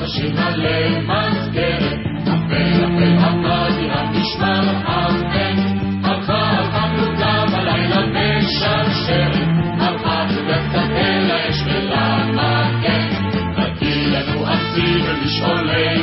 נשאיר מלא מזכרת, אפל אפל עמדי המשמר אמן, הלכה פלוגה בלילה בשרשרת, הלכה פלוגה אל האש ולמגן, נתתי לנו ארצי ומשעולי